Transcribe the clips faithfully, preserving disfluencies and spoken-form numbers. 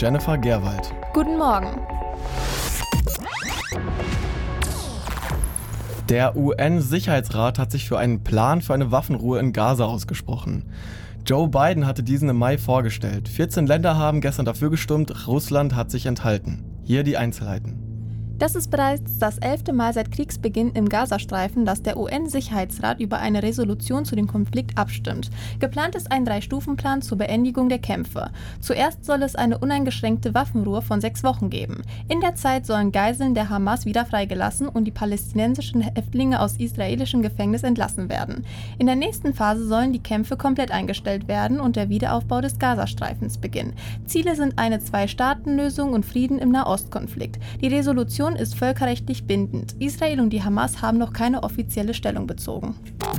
Jennifer Gerwald. Guten Morgen. Der U N-Sicherheitsrat hat sich für einen Plan für eine Waffenruhe in Gaza ausgesprochen. Joe Biden hatte diesen im Mai vorgestellt. vierzehn Länder haben gestern dafür gestimmt, Russland hat sich enthalten. Hier die Einzelheiten. Das ist bereits das elfte Mal seit Kriegsbeginn im Gazastreifen, dass der U N-Sicherheitsrat über eine Resolution zu dem Konflikt abstimmt. Geplant ist ein Drei-Stufen-Plan zur Beendigung der Kämpfe. Zuerst soll es eine uneingeschränkte Waffenruhe von sechs Wochen geben. In der Zeit sollen Geiseln der Hamas wieder freigelassen und die palästinensischen Häftlinge aus israelischem Gefängnis entlassen werden. In der nächsten Phase sollen die Kämpfe komplett eingestellt werden und der Wiederaufbau des Gazastreifens beginnen. Ziele sind eine Zwei-Staaten-Lösung und Frieden im Nahostkonflikt. Die Resolution ist völkerrechtlich bindend. Israel und die Hamas haben noch keine offizielle Stellung bezogen.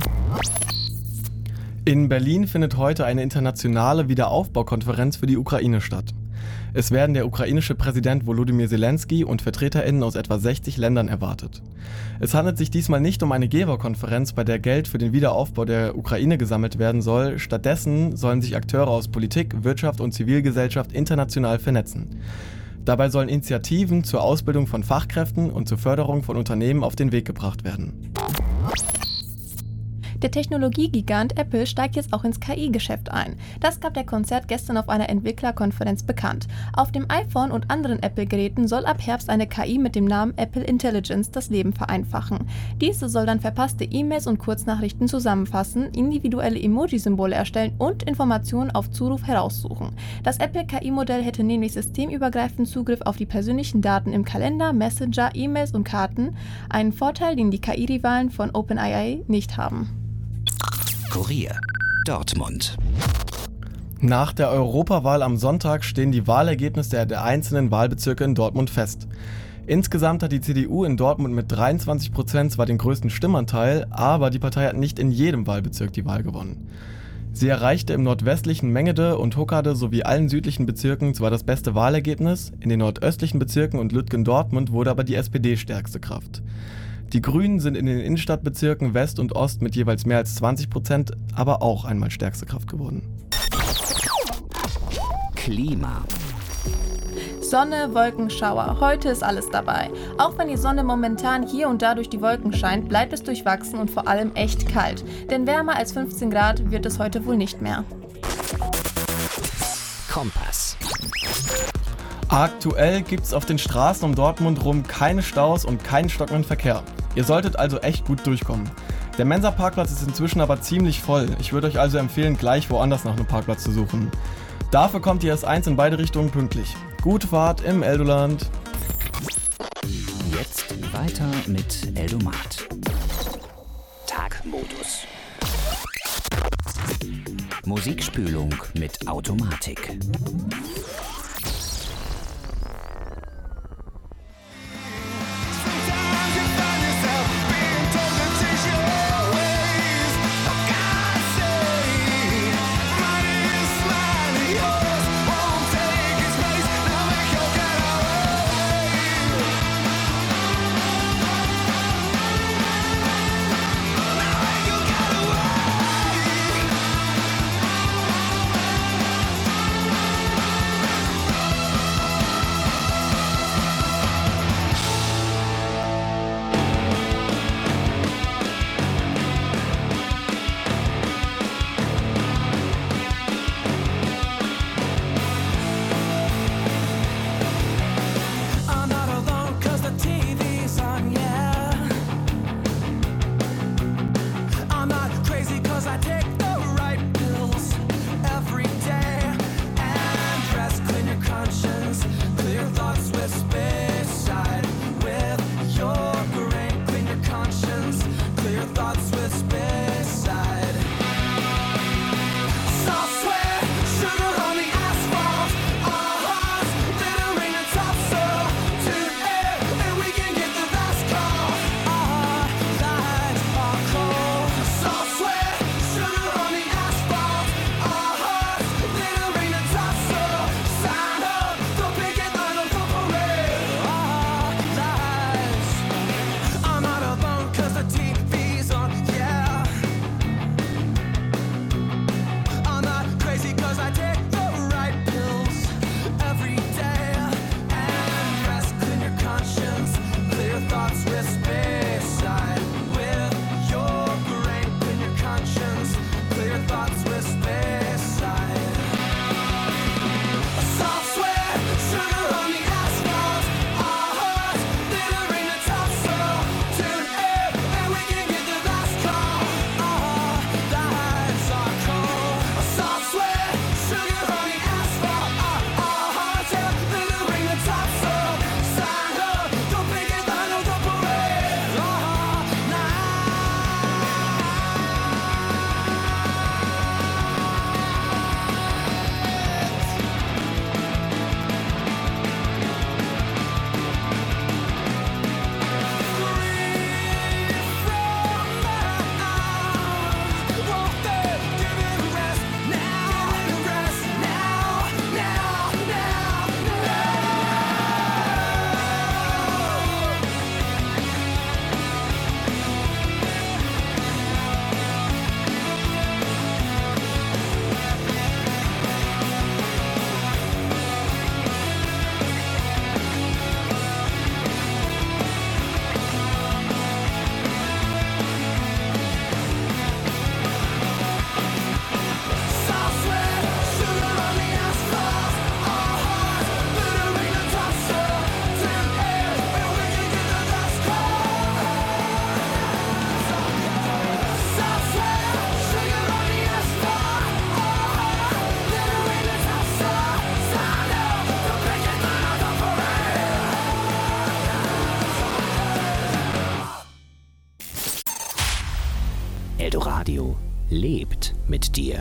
In Berlin findet heute eine internationale Wiederaufbaukonferenz für die Ukraine statt. Es werden der ukrainische Präsident Volodymyr Zelensky und VertreterInnen aus etwa sechzig Ländern erwartet. Es handelt sich diesmal nicht um eine Geberkonferenz, bei der Geld für den Wiederaufbau der Ukraine gesammelt werden soll. Stattdessen sollen sich Akteure aus Politik, Wirtschaft und Zivilgesellschaft international vernetzen. Dabei sollen Initiativen zur Ausbildung von Fachkräften und zur Förderung von Unternehmen auf den Weg gebracht werden. Der Technologiegigant Apple steigt jetzt auch ins K I-Geschäft ein. Das gab der Konzern gestern auf einer Entwicklerkonferenz bekannt. Auf dem iPhone und anderen Apple-Geräten soll ab Herbst eine K I mit dem Namen Apple Intelligence das Leben vereinfachen. Diese soll dann verpasste E-Mails und Kurznachrichten zusammenfassen, individuelle Emoji-Symbole erstellen und Informationen auf Zuruf heraussuchen. Das Apple-K I-Modell hätte nämlich systemübergreifend Zugriff auf die persönlichen Daten im Kalender, Messenger, E-Mails und Karten, einen Vorteil, den die K I-Rivalen von OpenAI nicht haben. Kurier Dortmund. Nach der Europawahl am Sonntag stehen die Wahlergebnisse der einzelnen Wahlbezirke in Dortmund fest. Insgesamt hat die C D U in Dortmund mit dreiundzwanzig Prozent zwar den größten Stimmanteil, aber die Partei hat nicht in jedem Wahlbezirk die Wahl gewonnen. Sie erreichte im nordwestlichen Mengede und Huckade sowie allen südlichen Bezirken zwar das beste Wahlergebnis, in den nordöstlichen Bezirken und Lütgendortmund wurde aber die S P D stärkste Kraft. Die Grünen sind in den Innenstadtbezirken West und Ost mit jeweils mehr als zwanzig Prozent aber auch einmal stärkste Kraft geworden. Klima. Sonne, Wolken, Schauer. Heute ist alles dabei. Auch wenn die Sonne momentan hier und da durch die Wolken scheint, bleibt es durchwachsen und vor allem echt kalt. Denn wärmer als fünfzehn Grad wird es heute wohl nicht mehr. Kompass. Aktuell gibt's auf den Straßen um Dortmund rum keine Staus und keinen stockenden Verkehr. Ihr solltet also echt gut durchkommen. Der Mensa-Parkplatz ist inzwischen aber ziemlich voll. Ich würde euch also empfehlen, gleich woanders nach einem Parkplatz zu suchen. Dafür kommt die S eins in beide Richtungen pünktlich. Gute Fahrt im Eldoland. Jetzt weiter mit Eldomat. Tagmodus. Musikspülung mit Automatik. lebt mit dir.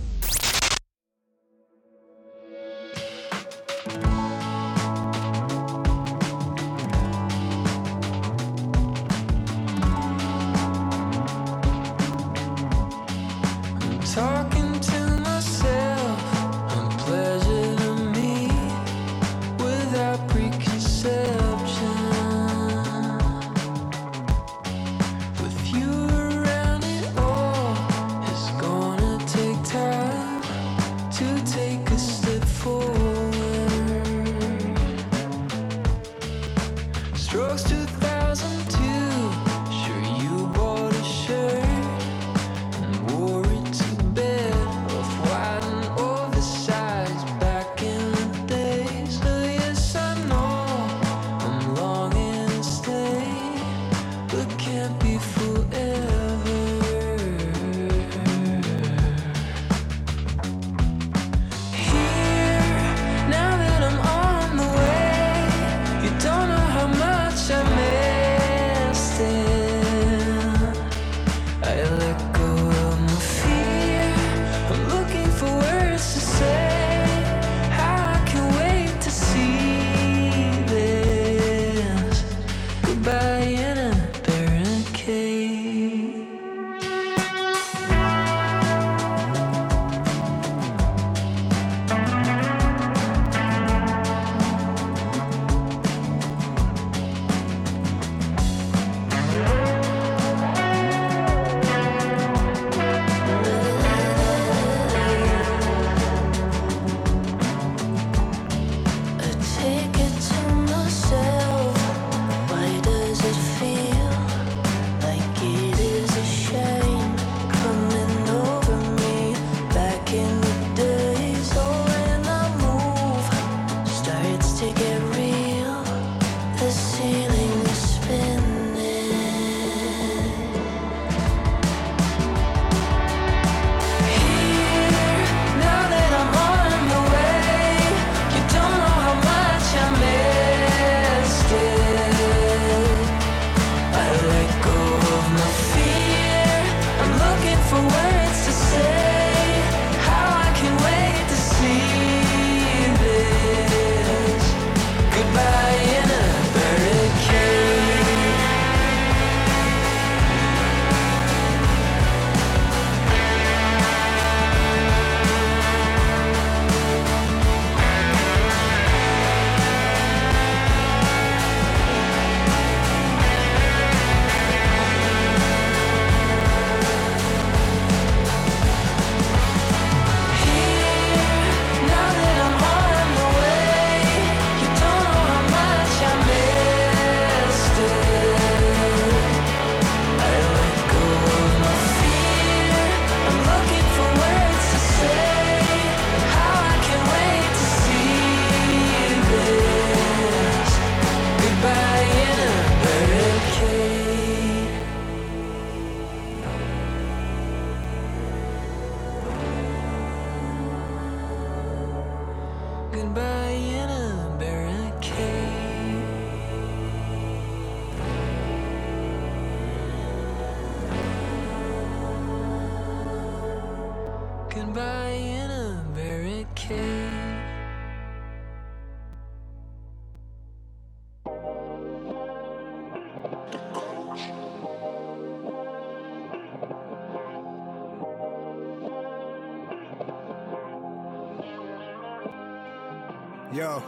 Yo,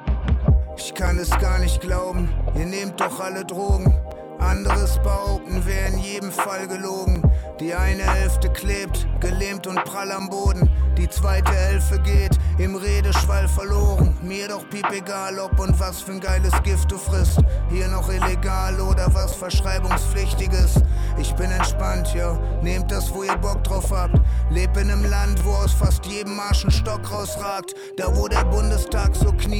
ich kann es gar nicht glauben, ihr nehmt doch alle Drogen. Anderes behaupten, wär in jedem Fall gelogen. Die eine Hälfte klebt, gelähmt und prall am Boden. Die zweite Hälfte geht im Redeschwall verloren. Mir doch piep egal, ob und was für ein geiles Gift du frisst. Hier noch illegal oder was Verschreibungspflichtiges. Ich bin entspannt, ja, nehmt das, wo ihr Bock drauf habt. Leb in einem Land, wo aus fast jedem Marsch ein Stock rausragt. Da wo der Bundestag so knie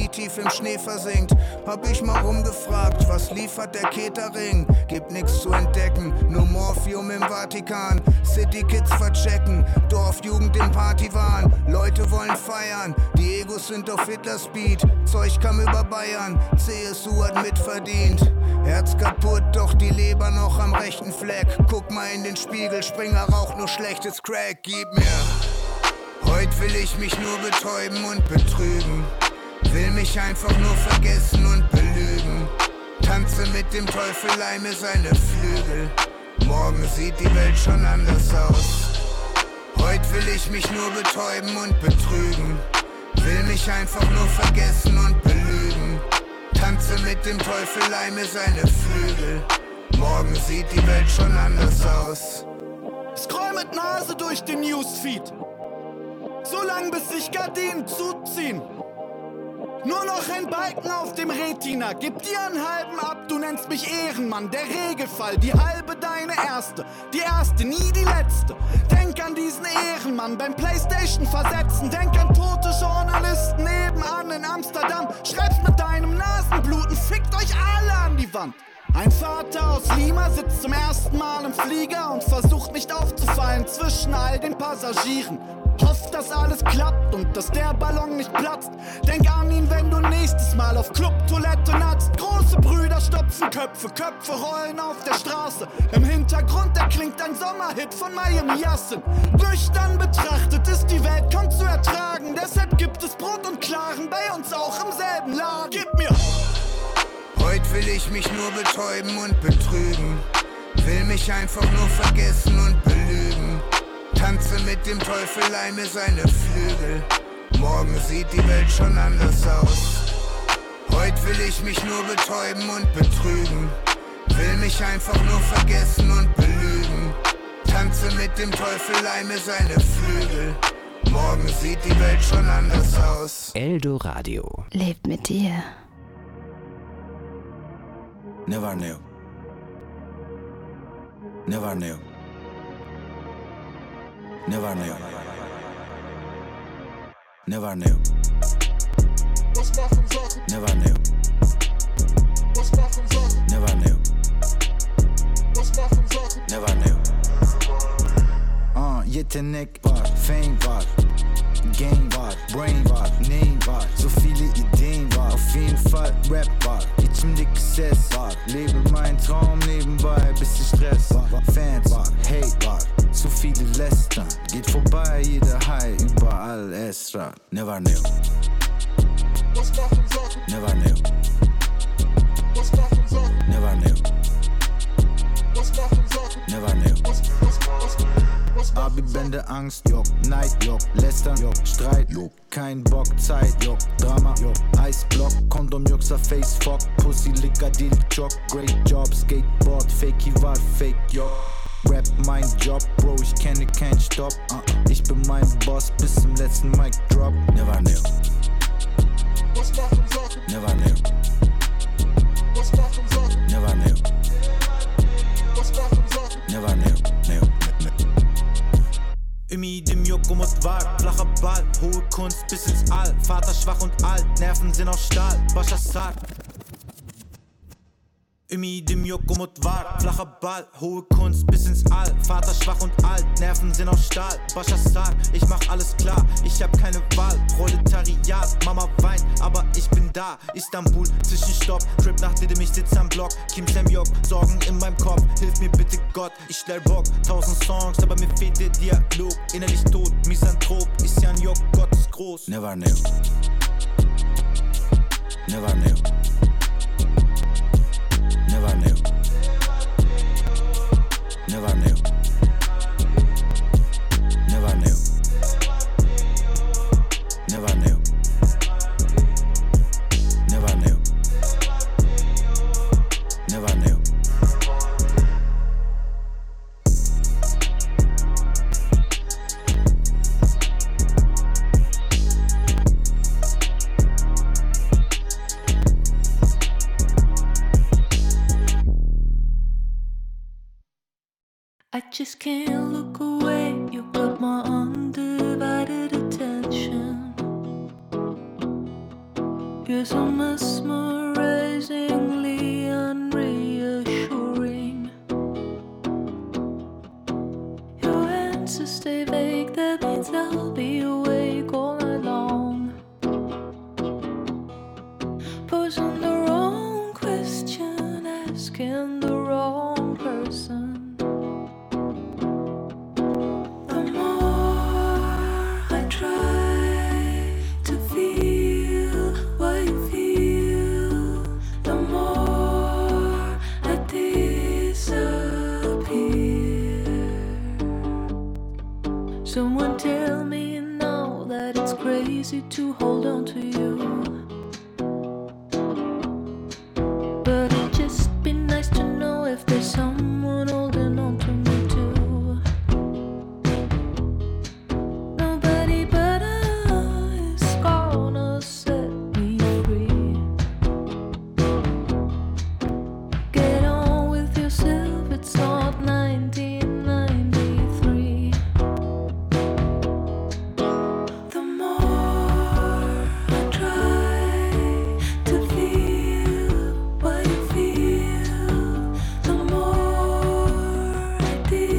Knie tief im Schnee versinkt. Hab ich mal rumgefragt, was liefert der Catering? Gibt nix zu entdecken, nur Morphium im Vatikan. City Kids verchecken, Dorfjugend im Partywahn. Leute wollen feiern, die Egos sind auf Hitler-Speed. Zeug kam über Bayern, C S U hat mitverdient. Herz kaputt, doch die Leber noch am rechten Fleck. Guck mal in den Spiegel, Springer raucht nur schlechtes Crack. Gib mir. Heut will ich mich nur betäuben und betrügen. Will mich einfach nur vergessen und belügen. Tanze mit dem Teufel, leih mir seine Flügel. Morgen sieht die Welt schon anders aus. Heut will ich mich nur betäuben und betrügen. Will mich einfach nur vergessen und belügen. Tanze mit dem Teufel, leih mir seine Flügel. Morgen sieht die Welt schon anders aus. Scroll mit Nase durch den Newsfeed. So lang bis sich Gardinen zuziehen. Nur noch ein Balken auf dem Retina. Gib dir einen halben ab, du nennst mich Ehrenmann. Der Regelfall, die halbe deine erste. Die erste, nie die letzte. Denk an diesen Ehrenmann beim Playstation versetzen. Denk an tote Journalisten nebenan in Amsterdam. Schreib's mit deinem Nasenbluten, fickt euch alle an die Wand. Ein Vater aus Lima sitzt zum ersten Mal im Flieger und versucht nicht aufzufallen zwischen all den Passagieren. Hofft, dass alles klappt und dass der Ballon nicht platzt. Denk an ihn, wenn du nächstes Mal auf Clubtoilette natzt. Große Brüder stopfen Köpfe, Köpfe rollen auf der Straße. Im Hintergrund erklingt ein Sommerhit von Miami Yassin. Nüchtern betrachtet ist die Welt kaum zu ertragen. Deshalb gibt es Brot und Klaren bei uns auch im selben Laden. Gib mir! Heut will ich mich nur betäuben und betrügen. Will mich einfach nur vergessen und belügen. Tanze mit dem Teufel, leih mir seine Flügel. Morgen sieht die Welt schon anders aus. Heut will ich mich nur betäuben und betrügen. Will mich einfach nur vergessen und belügen. Tanze mit dem Teufel, leih mir seine Flügel. Morgen sieht die Welt schon anders aus. Eldoradio lebt mit dir. Never knew. Never knew. Never knew. Never knew. Never knew. Never knew. Never knew. Uh, yetenek var, fame var, game var, brain var, name var. So viele Ideen war, auf jeden Fall Rap war. İçimdeki ses var, lebe mein Traum nebenbei, bisschen Stress war. Fans war, Hate war, zu viele lästern. Geht vorbei, jeder High, überall Esra. Never knew. Never knew. Never knew. Never knew. Abi Bände Angst, yok, Neid, yok, Lästern, yok, Streit, yok, kein Bock, Zeit, yok, Drama, yok, Eisblock, Kondom, yoksa Face, Fuck, Pussy, Licker, Deal, Jock, Great Job, Skateboard, Fakey war Fake, yok, Rap, mein Job, Bro, ich kenne kein Stopp, uh, ich bin mein Boss bis zum letzten Mic Drop. Never knew. Never knew. Never knew. Never knew. Knew. Ümidim yok, umut var, flacher Ball, hohe Kunst bis ins All. Vater schwach und alt, Nerven sind aus Stahl, Bascha Sar. Ümidim yok, umut var, flacher Ball, hohe Kunst bis ins All. Vater schwach und alt, Nerven sind aus Stahl, Bascha Sar. Ich mach alles klar, ich hab keine Wahl. Proletariat, Mama weint, aber ich bin da. Istanbul, Zwischenstopp, Trip nach Didim, ich sitz am Block. Kim Semjok, Sorgen in meinem Kopf, hilf mir bitte Gott. Ich stell Bock, tausend Songs, aber mir fehlt der Dialog. Innerlich tot, Misanthrop, ist ja ein Jock, Gott ist groß. Never knew. Never knew. Never knew. Never knew. Never knew. Never knew. Never knew. Never knew. I just can't look away. You got my undivided attention. You're so mesmerizingly unreassuring. Your answers stay vague, that means I'll be awake all night long. Posing the wrong question, asking the wrong person. The more I try to feel what you feel, the more I disappear. Someone tell me now that it's crazy to hold on to you. But it'd just be nice to know if there's someone holding on to me too. Nobody better is gonna set me free. Get on with yourself, it's not nineteen ninety-three. The more I try to feel what you feel, the more I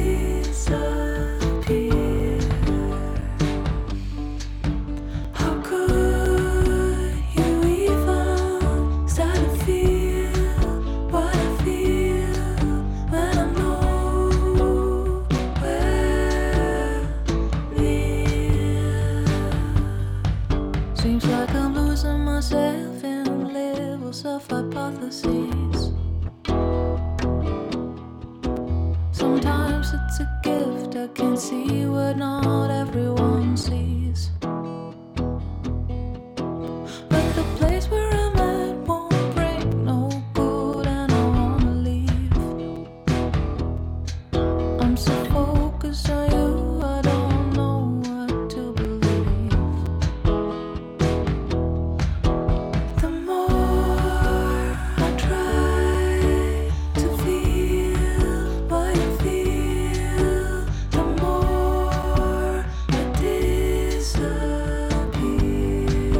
disappear. How could you even start to feel what I feel when I'm nowhere near? Seems like I'm losing myself in levels of hypotheses. Sometimes it's a gift, I can see what not everyone sees. But the place where I'm at won't bring no good, and I wanna leave. I'm so focused on you, I don't know what to believe. The more I try to feel what you feel, the more I disappear.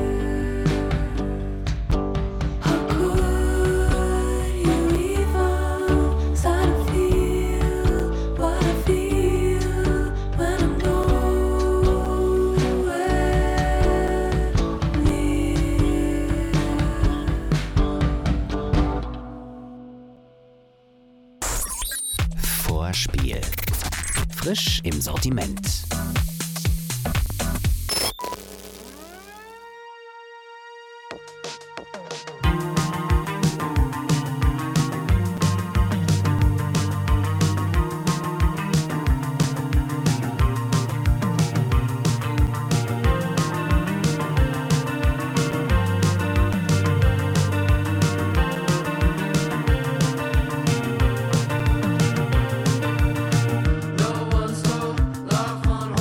How could you even start to feel what I feel when I'm nowhere near? Vorspiel. Frisch im Sortiment. No one spoke, love one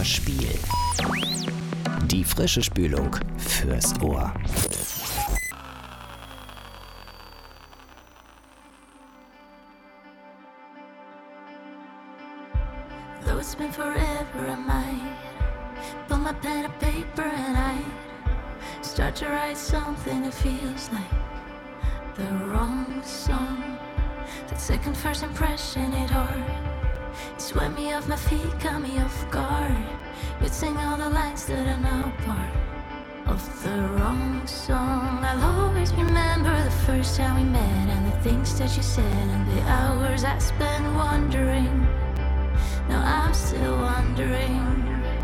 Hörspiel. Die frische Spülung fürs Ohr. Though it's been forever, I might pull my pen and paper and I start to write something that feels like the wrong song. That second first impression hit hard. It swept me off my feet, caught me off guard. You'd sing all the lines that are now part of the wrong song. I'll always remember the first time we met and the things that you said and the hours I spent wondering. Now I'm still wondering.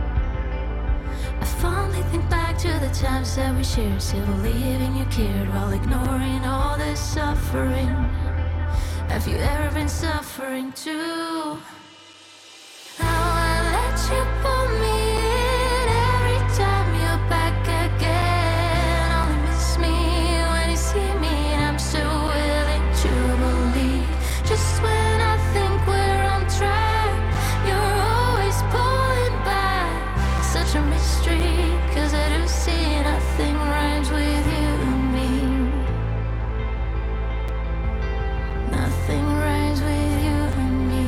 I fondly think back to the times that we shared, still believing you cared while ignoring all this suffering. Have you ever been suffering too? Now I let you pull me in every time you're back again. Only miss me when you see me, and I'm so willing to believe. Just when I think we're on track, you're always pulling back. Such a mystery, 'cause I do see nothing rhymes with you and me. Nothing rhymes with you and me.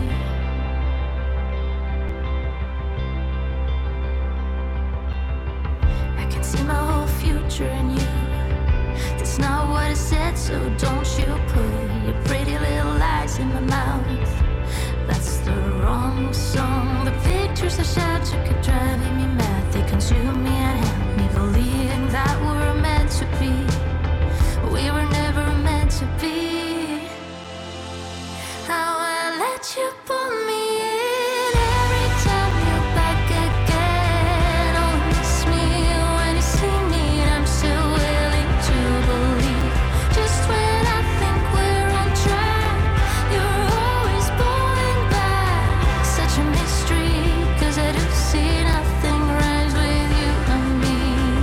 I can see my whole future in you. That's not what I said, so don't you put your pretty little lies in my mouth. That's the wrong song. The pictures I shot you keep driving me mad. They consume me and have me believing that we're meant to be. We were never meant to be. How I let you pull me in every time you're back again. Oh, miss me when you see me, and I'm still willing to believe. Just when I think we're on track, you're always pulling back. Such a mystery, 'cause I do see nothing rhymes with you and me.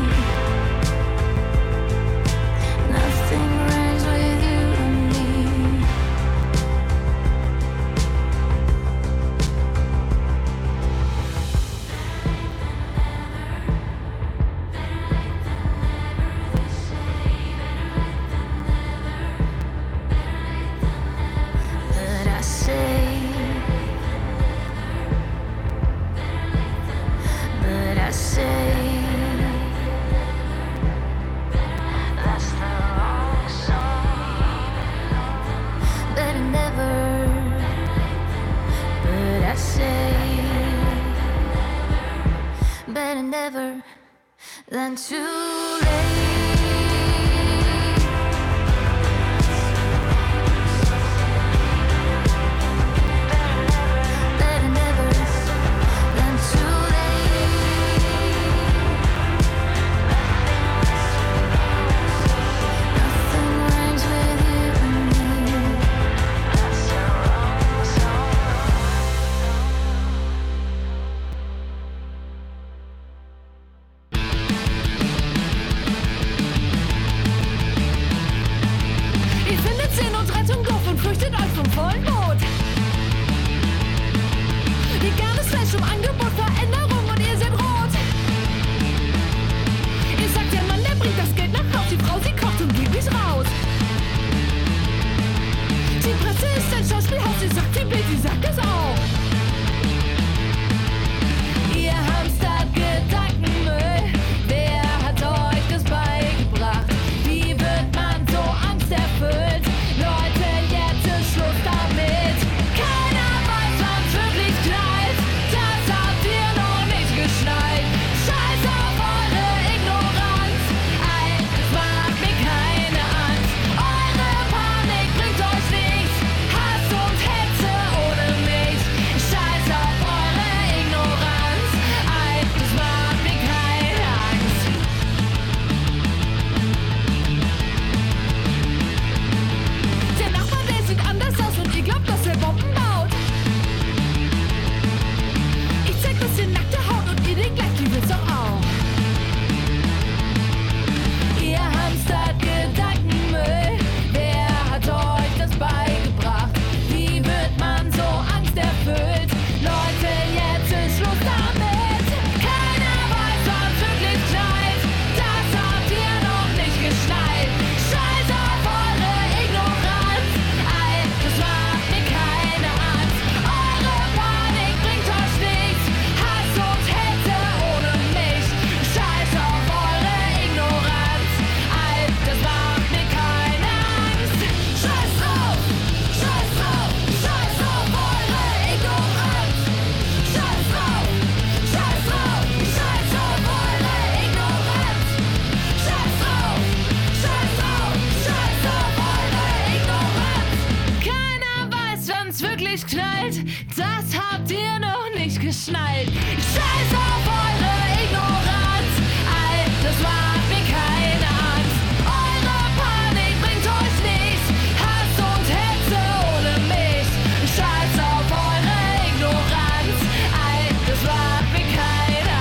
Nothing rhymes with you and me. But I say, but I say, that's the wrong song. Better never, but I say, better never than too late. Better never than too late. Nothing rhymes with you and me. That's the wrong song. schnallt. Scheiß auf eure Ignoranz, all das macht mir keine Angst. Eure Panik bringt euch nichts, Hass und Hetze ohne mich. Scheiß auf eure Ignoranz, all das macht mir keine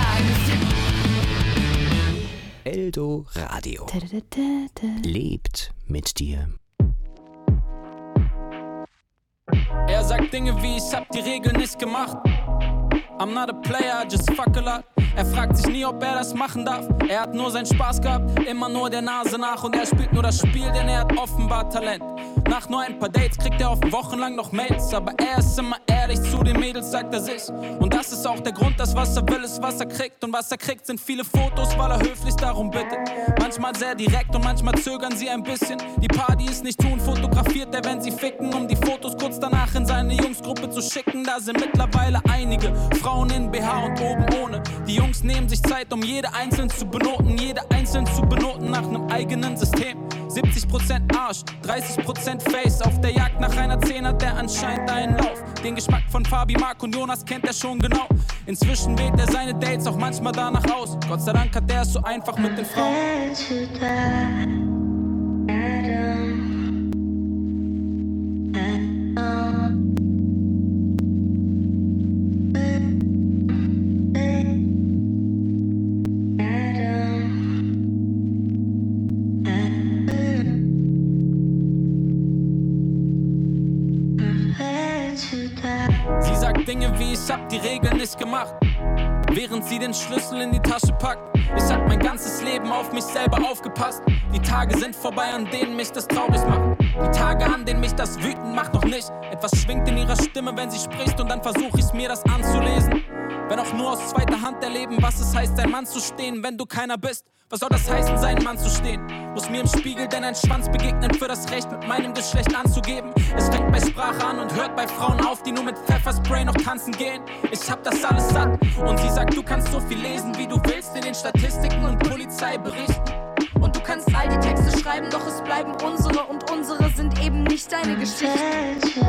Angst. Eldo Radio lebt mit dir. Er sagt Dinge wie, ich hab die Regeln nicht gemacht. I'm not a player, I just fuck a lot. Er fragt sich nie, ob er das machen darf. Er hat nur seinen Spaß gehabt, immer nur der Nase nach. Und er spielt nur das Spiel, denn er hat offenbar Talent. Nach nur ein paar Dates kriegt er oft wochenlang noch Mails. Aber er ist immer ehrlich zu den Mädels, sagt er sich. Und das ist auch der Grund, dass was er will, ist was er kriegt. Und was er kriegt, sind viele Fotos, weil er höflich darum bittet. Manchmal sehr direkt und manchmal zögern sie ein bisschen. Die Paar, die es nicht tun, fotografiert er, wenn sie ficken, um die Fotos kurz danach in seine Jungsgruppe zu schicken. Da sind mittlerweile einige Frauen in B H und oben ohne. Die Jungs nehmen sich Zeit, um jede einzeln zu benoten. Jede einzeln zu benoten nach einem eigenen System. siebzig Prozent Arsch, dreißig Prozent Face. Auf der Jagd nach einer zehn hat er anscheinend einen Lauf. Den Geschmack von Fabi, Mark und Jonas kennt er schon genau. Inzwischen wählt er seine Dates auch manchmal danach aus. Gott sei Dank hat er es so einfach mit den Frauen. Dinge wie, ich hab die Regeln nicht gemacht, während sie den Schlüssel in die Tasche packt. Ich hab mein ganzes Leben auf mich selber aufgepasst. Die Tage sind vorbei, an denen mich das traurig macht. Die Tage, an denen mich das wütend macht, noch nicht. Etwas schwingt in ihrer Stimme, wenn sie spricht, und dann versuch ich mir das anzulesen. Wenn auch nur aus zweiter Hand erleben, was es heißt, ein Mann zu stehen, wenn du keiner bist. Was soll das heißen, sein Mann zu stehen? Muss mir im Spiegel denn ein Schwanz begegnen, für das Recht mit meinem Geschlecht anzugeben? Es fängt bei Sprache an und hört bei Frauen auf, die nur mit Pfefferspray noch tanzen gehen. Ich hab das alles satt. Und sie sagt, du kannst so viel lesen, wie du willst, in den Statistiken und Polizeiberichten. Und du kannst all die Texte schreiben, doch es bleiben unsere, und unsere sind eben nicht deine Geschichten.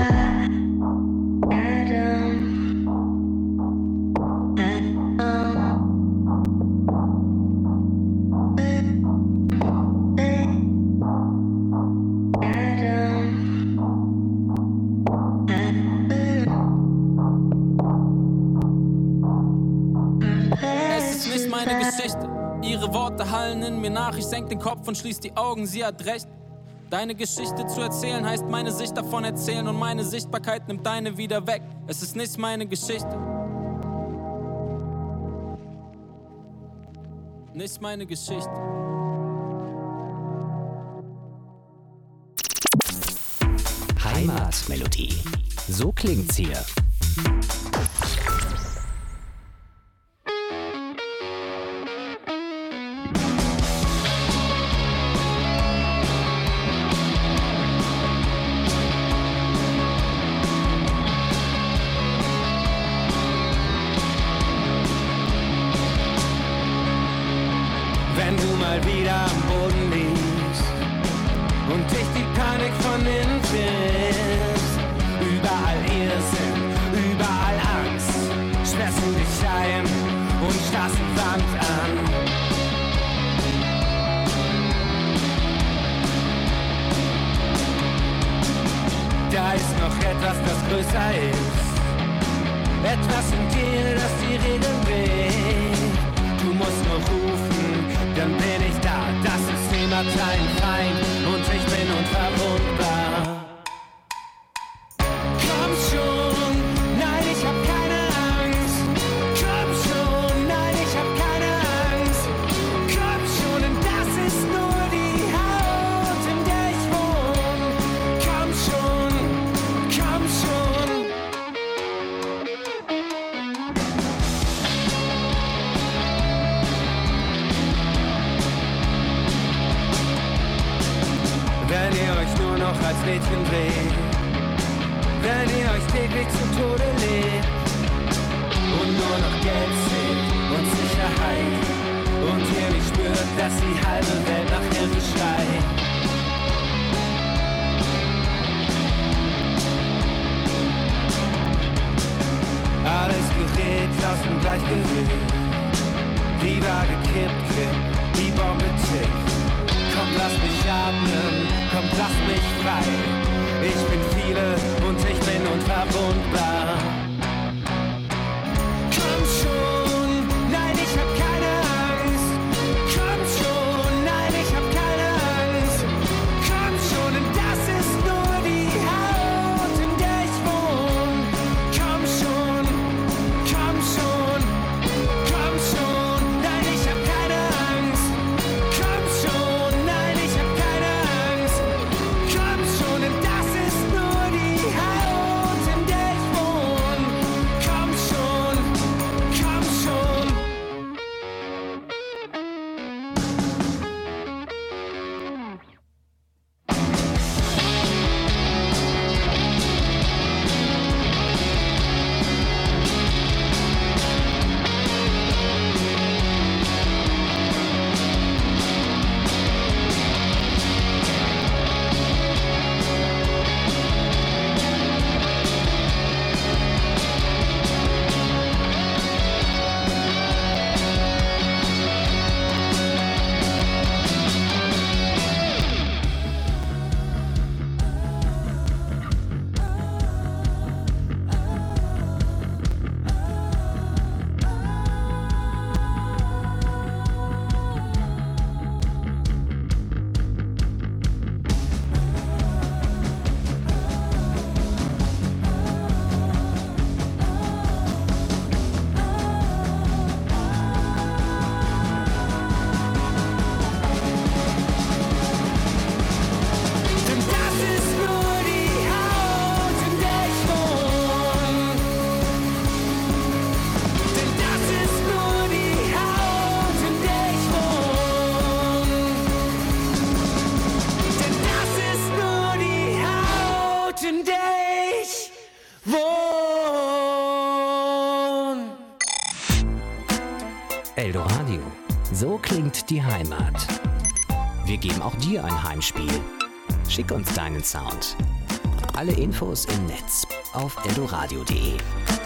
Ihre Worte hallen in mir nach, ich senk den Kopf und schließ die Augen, sie hat recht. Deine Geschichte zu erzählen heißt meine Sicht davon erzählen, und meine Sichtbarkeit nimmt deine wieder weg. Es ist nicht meine Geschichte. Nicht meine Geschichte. Heimatmelodie. So klingt's hier. Wenn du mal wieder am Boden liegst und dich die Panik von innen frisst, überall Irrsinn, überall Angst, sperrst du dich ein und starrst die Wand an. Da ist noch etwas, das größer ist, etwas in dir, das die Regeln bricht. Du musst nur rufen, dann bin ich da. Das System hat einen Feind und ich bin unverwundbar. Komm schon, nein, ich hab keine Angst. Komm schon, nein, ich hab keine Angst. Komm schon, denn das ist nur die Haut, in der ich wohne. Komm schon, komm schon. Wenn ihr euch nur noch als Mädchen dreht, wenn ihr euch täglich zum Tode lebt und nur noch Geld zählt und Sicherheit und ihr nicht spürt, dass die halbe Welt nach Hilfe schreit. Alles gerät ausgewählt. Wieder gekippt, Kipp, die Bombe tickt. Komm, lass mich atmen, komm, lass mich frei. Ich bin viele und ich bin unverwundbar. Komm schon, nein, ich hab keine Angst. Komm schon, nein, ich hab keine Angst. Komm schon, und das ist nur die Haut, in der ich wohne. Komm schon, komm schon, komm schon, nein, ich hab keine Angst. Komm schon, nein, ich hab keine Angst. Komm schon, und das ist nur die Haut, in der ich wohne. Komm schon, komm schon. Denn das ist nur die Haut, in der ich wohne. Denn das ist nur die Haut, in der ich wohne. Denn das ist nur die Haut, in der ich wohne. Eldoradio. So klingt die Heimat. Wir geben auch dir ein Heimspiel. Schick uns deinen Sound. Alle Infos im Netz auf eldoradio punkt de.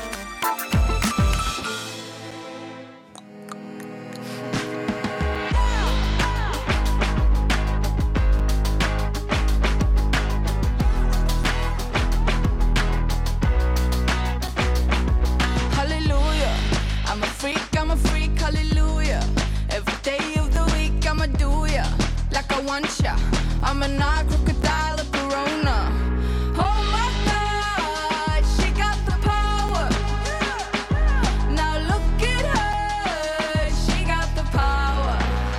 Hallelujah, I'm a freak, I'm a freak, hallelujah. Every day of the week I'ma do ya like I want ya. I'm a not crocodile, a corona. Oh my God, she got the power. Now look at her, she got the power.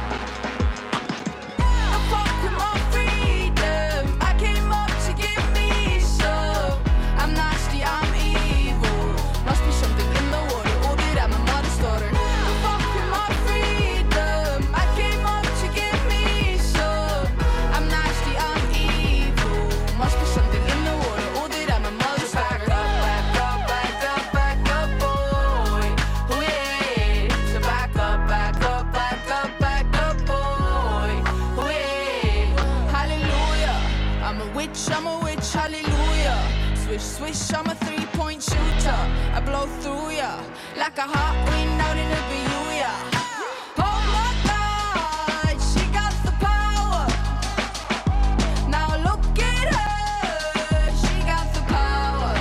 I fuck with my freedom, I came up to give me some. I'm nasty, I'm evil. Must be something in the water, or that I'm a mother's daughter. I fuck with my freedom, I came up to give me some. I'm nasty, I'm evil. Must be something in the water, or that I'm a mother's daughter. Back up, back up, back up, back up, boy. Oh yeah. So back up, back up, back up, back up, boy. Oh yeah. Hallelujah. I'm a witch, I'm a witch, hallelujah. Swish, swish, I'm a three-point shooter. I blow through ya like a hot wind out in a Bermuda. Oh my God, she got the power. Now look at her, she got the power.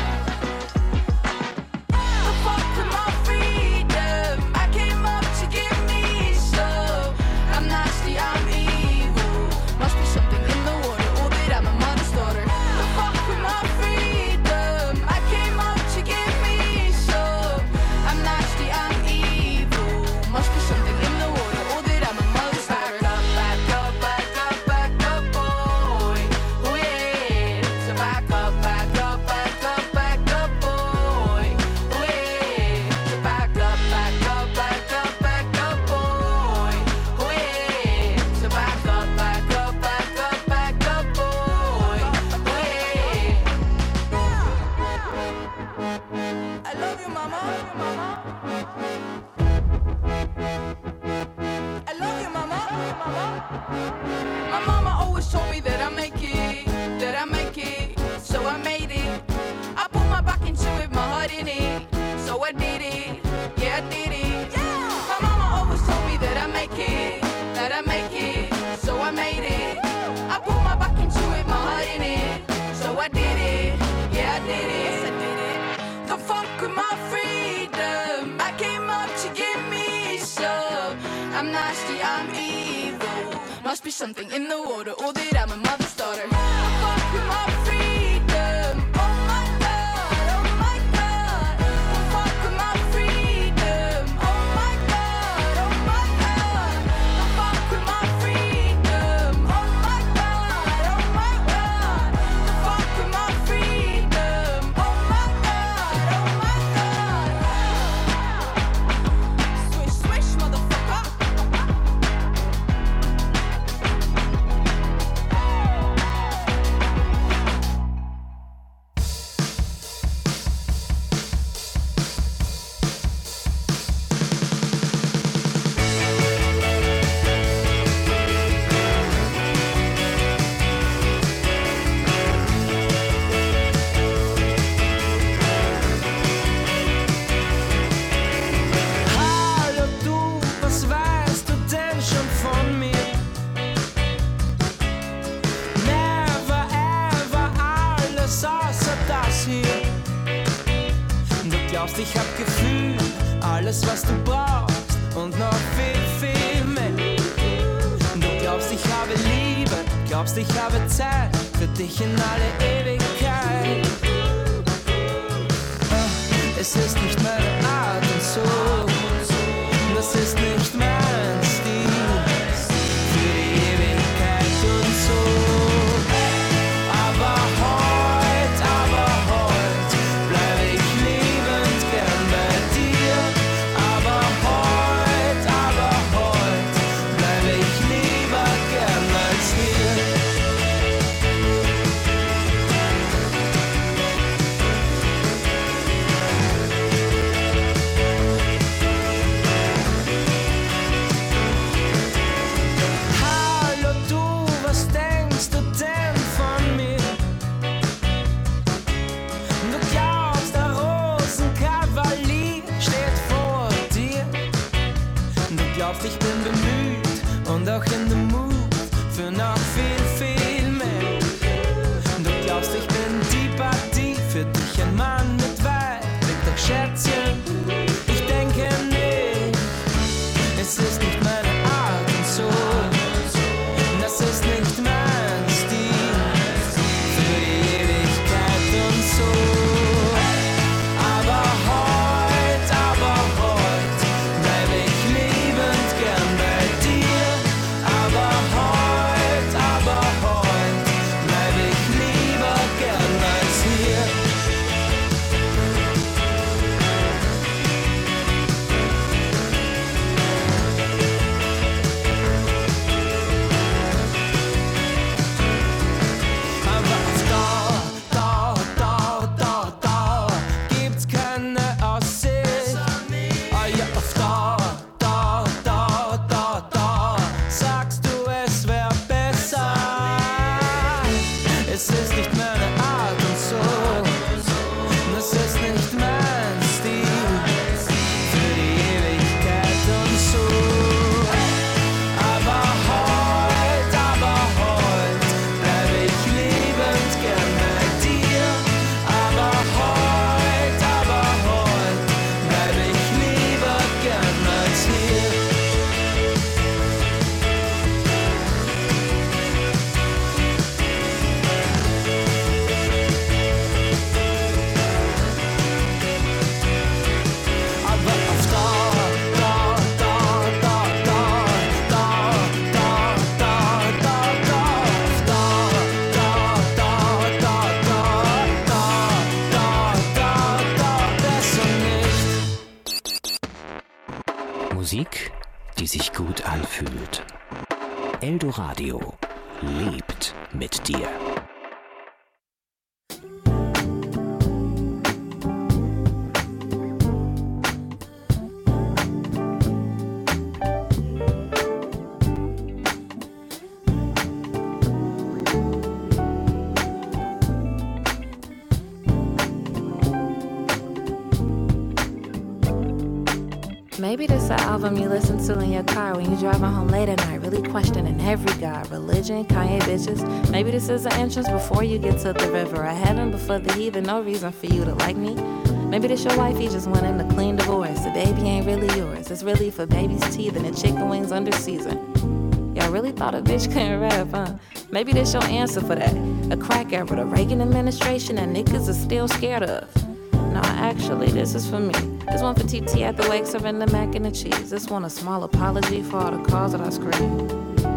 I fuck with my freedom, I came up to give me some. I'm nasty, I'm evil. Must be something in the water, or that I'm a mother's daughter. I fuck with my freedom, I came up to give me some. I'm nasty, I'm evil. I'm nasty, I'm evil. Must be something in the water, or that I'm a mother's daughter. I fuck with my freedom. Oh my god, oh my god. I fuck with my freedom. Oh my god, oh my god. I fuck with my freedom. Oh my god, oh my god. I fuck with my freedom. Oh my god, oh my god. Swish, swish, motherfucker. Hallo du, was weißt du denn schon von mir? Never ever, alles außer das hier. Du glaubst, ich hab Gefühl, alles was du brauchst und noch viel, viel mehr. Du glaubst, ich habe Liebe, glaubst, ich habe Zeit für dich in alle Ewigkeit. Es ist nicht meine Art und so, das ist nicht mein Stil für die Ewigkeit und so. Aber heut, aber heut bleib ich liebend gern bei dir. Aber heut, aber heut bleib ich lieber gern als hier. Hallo du, was denkst du denn von mir? Du glaubst, der Rosenkavalier steht vor dir. Du glaubst, ich bin bemüht und auch in dem Mut für noch viel, viel mehr. Du glaubst, ich bin die Partie für dich, ein Mann mit Weib. Doch Schätzchen, ich denke nicht, es ist nicht meine Art und so. Das ist nicht mein Stil für die Ewigkeit und so. Aber heut, aber heut bleib ich liebend gern bei dir. Aber heut, aber heut bleib ich lieber gern als hier. Aber auf Dauer, Dauer, Dauer, Dauer, Dauer gibt's keine Aussicht. Ah ja, auf Dauer, Dauer, Dauer, Dauer, Dauer sagst du, es wär besser. Es ist nicht meine Art und so, das ist nicht mein Stil für die Ewigkeit und so. Aber heut, aber heut bleib ich liebend gern bei dir. Aber heut, aber heut bleib ich lieber gern als hier. Aber auf Dauer, Dauer, Dauer, Dauer, Dauer, Dauer, Dauer, Dauer, Dauer, Dauer, Dauer, Dauer, Dauer, Dauer, Dauer, Dauer, Dauer, Dauer, besser nicht. Musik, die sich gut anfühlt. Eldoradio lebt mit dir. Maybe this is the album you listen to in your car when you're driving home late at night, really questioning every god, religion, Kanye bitches. Maybe this is the entrance before you get to the river, a heaven before the heathen, no reason for you to like me. Maybe this your wifey just wanting a clean divorce. The baby ain't really yours. It's really for baby's teeth and the chicken wings under season. Y'all really thought a bitch couldn't rap, huh? Maybe this your answer for that. A crack era, the Reagan administration that niggas are still scared of. Nah, actually, this is for me. This one for T T at the wake serving the mac and the cheese. This one a small apology for all the calls that I screamed.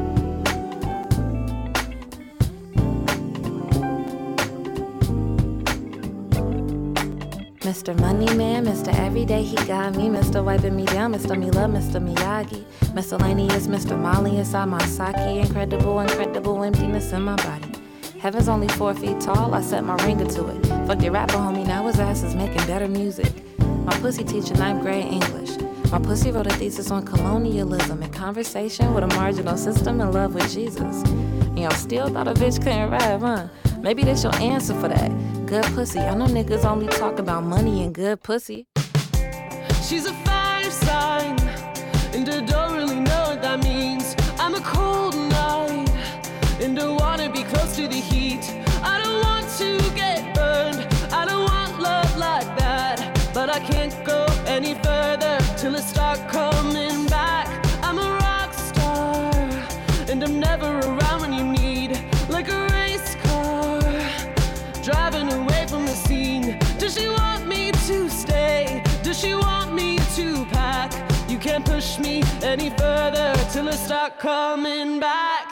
Mister Money Man, Mister Everyday, he got me. Mister Wiping me down, Mister Me Love, Mister Miyagi. Miscellaneous, Mister Molly inside my sake. Incredible, incredible emptiness in my body. Heaven's only four feet tall, I set my ringer to it. Fuck your rapper homie, now his ass is making better music. My pussy teacher ninth grade English. My pussy wrote a thesis on colonialism and conversation with a marginal system in love with Jesus. And y'all still thought a bitch couldn't rap, huh? Maybe that's your answer for that. Good pussy. I know niggas only talk about money and good pussy. She's a fire sign, and I don't really know what that means. I'm a cold night, and I wanna be close to the heat. I don't want to get burned, I don't want love like that. But I can't go any further till it start coming back. I'm a rock star, and I'm never around when you need. Like a race car, driving away from the scene. Does she want me to stay? Does she want me to pack? You can't push me any further till I start coming back.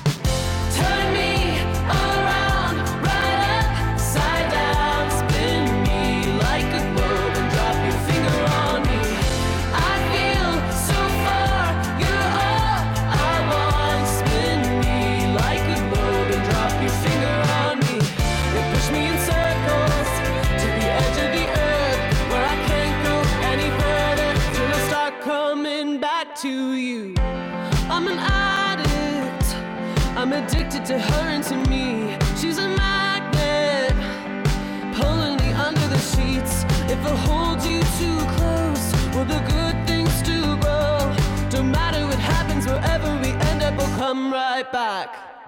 Turn me around, right upside down. Spin me like a globe and drop your finger on me. I feel so far, you're all I want. Spin me like a globe and drop your finger on me. Push me in circles to the edge of the earth, where I can't go any further till I start coming back to you. I'm an addict, I'm addicted to her and to me. She's a magnet, pulling me under the sheets. If I hold you too close, will the good things do grow? Don't matter what happens, wherever we end up, we'll come right back.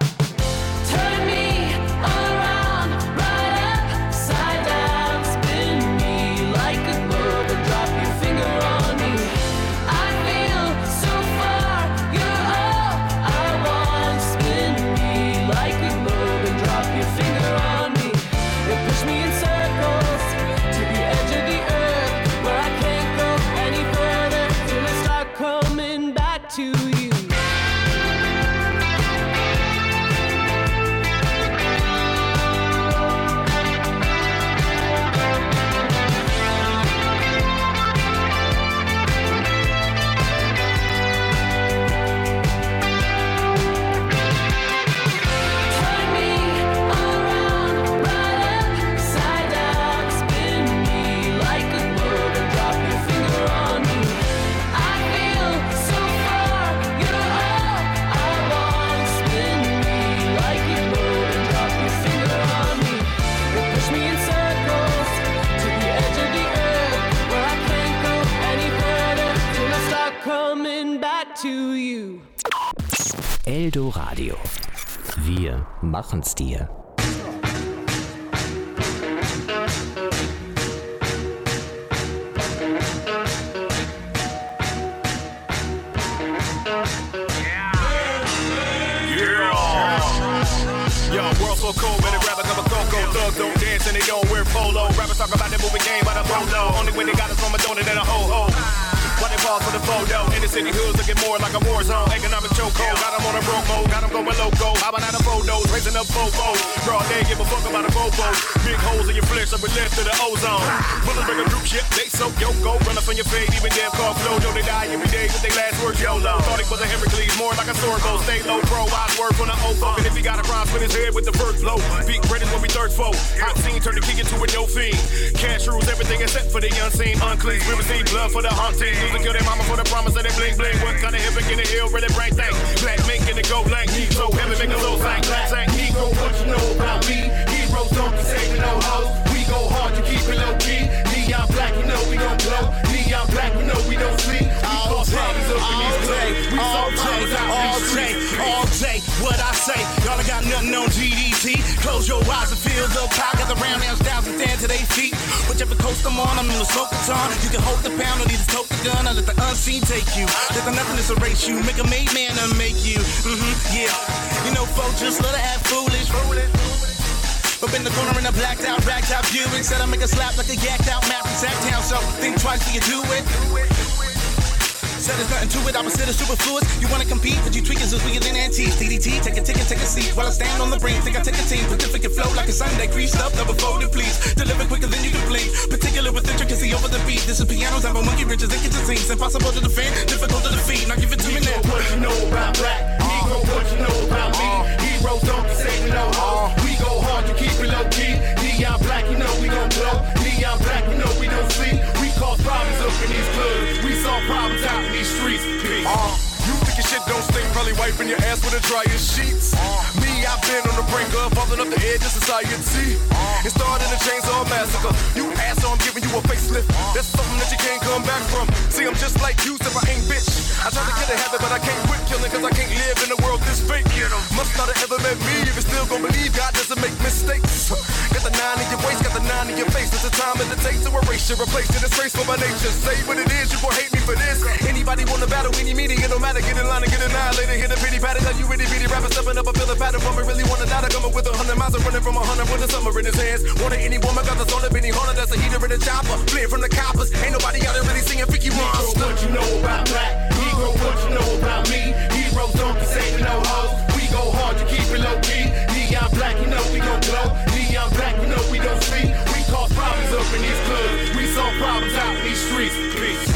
Turn me around, upside down, spin me like a globe and drop your finger on me. I feel so far, you're all I want. Spin me like a globe and drop your finger on me. It push me in circles to the edge of the earth, where I can't go any further till I start coming back to you. Eldo Radio. Wir machen's dir. So cold, better grab a cup of cocoa. Thugs don't dance and they don't wear polo. Rappers talk about that moving game by the bolo. Only when they got us from a donut and a ho-ho. Why they pause for the photo? In the city hoods looking more like a war zone. Economic chokehold, got them on a broke mode. Got them going loco, hopping out of photos. Raising up fofos. Broad day, give a fuck about a fofo. Big holes in your flesh, up with left to the ozone. Bullets bring a group shit, they so yo go. Run up on your fade, even damn car flow. Yo, they die every day with their last words YOLO. Thought he was a Heracles, more like a sword bow. Stay low, pro, wise word from the old folk. And if he got a cross with his head with the first blow. Big bread is what we thirst for. Hot scene, turn the kick into a dope fiend. Cash rules everything except for the unseen. Unclean, we receive blood for the haunting. Lose to kill their mama for the promise of that bling bling. What kind of havoc in the hill really bring things? Black mink in the gold lane. He so heavy, make a little sang. Sang Negro, what you know about me? Heroes don't be saving no hoes. We go hard to keep it low key. Neon black, you know we don't blow. Neon black, you know we don't sleep. All day, all day, all day, all day, all day. What I say, y'all got nothing on G D T. Close your eyes and feel the power. Got the round down styles and stand to their feet. But whichever coast I'm on, I'm in the smoke baton. You can hold the pound or just tote the gun. I let the unseen take you. Let the nothingness erase you. Make a made man to make you. Mm-hmm, yeah. You know, folks just love to act foolish. Up in the corner in a blacked out, racked out Buick. Said I make a slap like a yacked out map from Sacktown. So think twice before you do it. Said there's nothing to it, opposite of superfluous. You wanna compete, but you tweakers is weaker than antiques. D D T, take a ticket, take a seat. While I stand on the brink, think I take a team. Certificate flow like a Sunday, creased up, double folded, please. Deliver quicker than you can blink. Particular with intricacy over the beat. This is pianos, I'm a monkey wrenches and kitchen sinks. Impossible to defend, difficult to defeat. Now give it to me now. What you know about black? Negro, what you know about me? Heroes don't be saving no hoes. We go hard, you keep it low key. Neon black, you know we gon' blow. Neon black, you know we don't sleep. We cause problems up in these clubs. We solve problems out in these streets. Peace. Uh, you think your shit don't stink, probably wiping your ass with the driest sheets. Uh, Me, I've been on the brink of falling up the edge of society. Uh, it started a chainsaw massacre. You asshole, I'm giving you a facelift. Uh, That's something that you can't come back from. See, I'm just like you, if I ain't bitch. I try to get a habit, but I can't quit killing, cause I can't live in a world this fake. Must not have ever met me, if you still gon' believe God doesn't make mistakes. Got the nine in your waist, got the nine in your face. It's the time and the take to erase you, replace it. It's race for my nature. Say what it is, you gon' hate me for this. Anybody wanna battle any meeting, it don't matter. Get in line and get annihilated. Hit a pity pattern, are you really bitty rapper stepping up? I feel a pattern. Woman really wanna die to come up with a hundred miles and running from a hundred with a summer in his hands. Wanted any woman, got the soul of any Honda, that's a heater in a chopper. Fleeing from the coppers, ain't nobody out there really singing Vicky Monster. What you know about black? Negro, what you know about me? Heroes don't be saving no hoes. We go hard, you keep it low key. Neon black, you know we gon' glow. Neon black, you know we don't sleep. We cause problems up in these clubs. We solve problems out in these streets. Peace.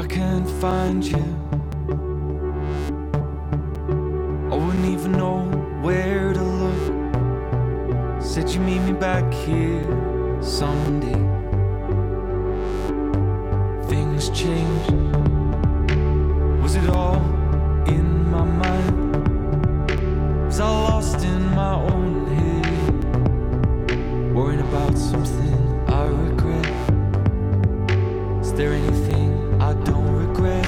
I can't find you. I wouldn't even know where to look. Said you meet me back here someday. Things change. Was it all in my mind? Was I lost in my own head, worrying about something I regret? Is there anything I don't regret?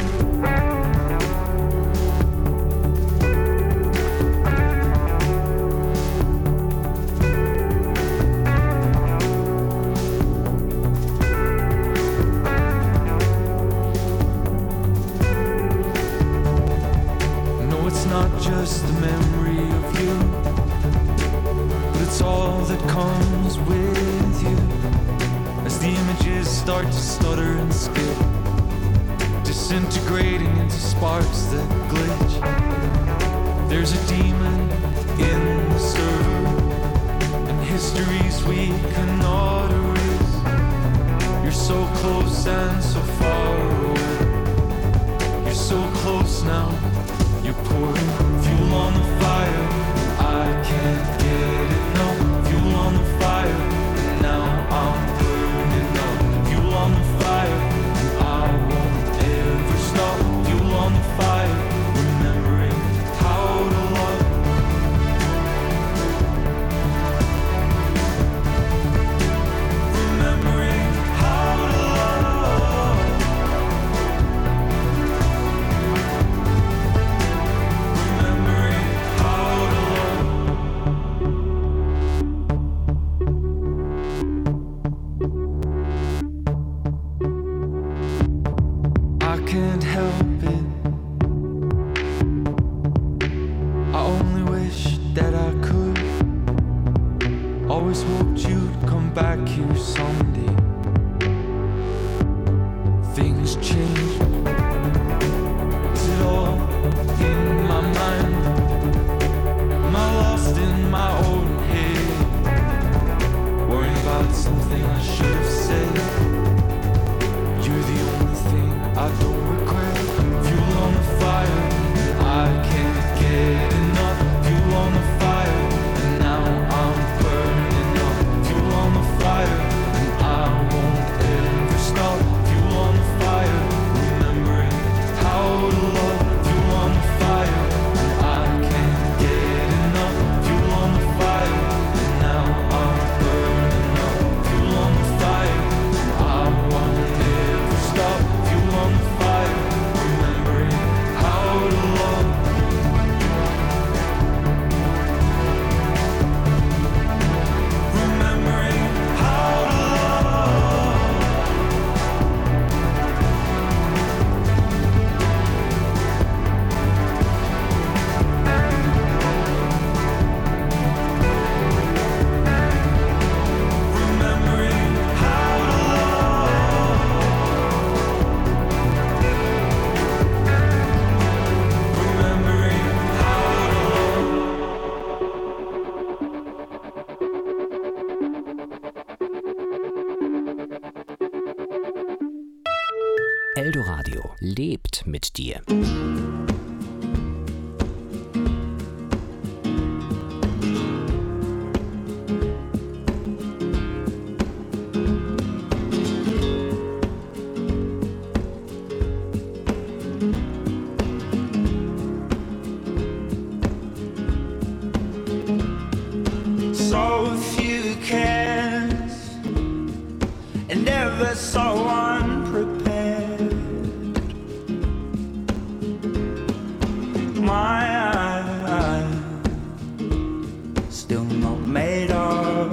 Just the memory of you, but it's all that comes with you. As the images start to stutter and skip, disintegrating into sparks that glitch. There's a demon in the server, and histories we cannot erase. You're so close and so far away. You're so close now. You're pouring fuel on the fire. I can't get enough. Fuel on the fire. And now I'm burning up. Fuel on the fire. And I won't ever stop. Fuel on the fire. Remembering how to love. Remembering how to love. Can't help it. I only wish that I could. Always hoped you'd come back here someday. Things change. Is it all in my mind? Am I lost in my own head, worrying about something I should have said? You're the only thing I don't regret. Fuel on the fire, I can't get enough. Fuel on the fire, and now I'm burning up. Fuel on the fire, and I won't ever stop. Fuel on the fire, remembering how to love. Fuel on the fire, and I can't get enough. Fuel on the fire, and now I'm burning up. Fuel on the fire, and I won't ever stop. Fuel on the fire, remembering how to love. Remembering how to love. Remembering how to Eldoradio lebt mit dir. So few cares and never so unprepared. My eye still not made up.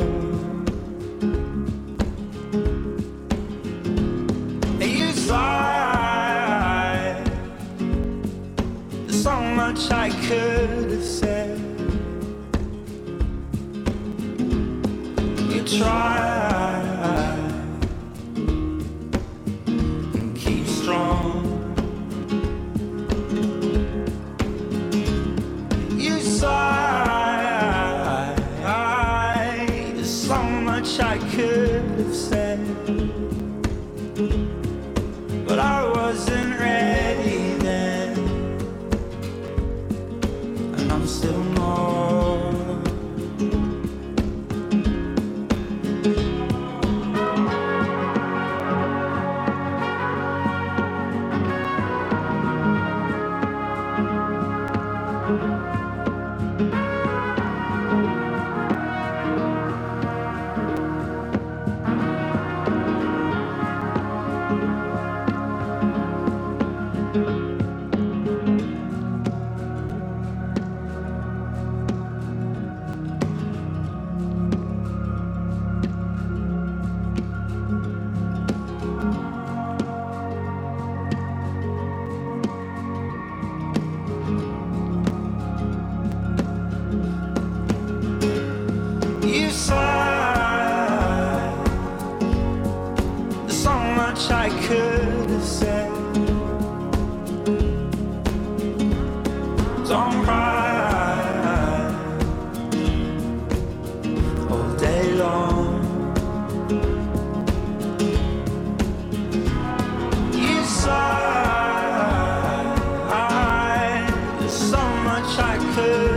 You sigh. There's so much I could have said. You try and keep strong. You sigh. There's so much I could have said, but I wasn't I'm still more. You sighed. There's so much I could have said. Don't cry all day long. You sighed. There's so much I could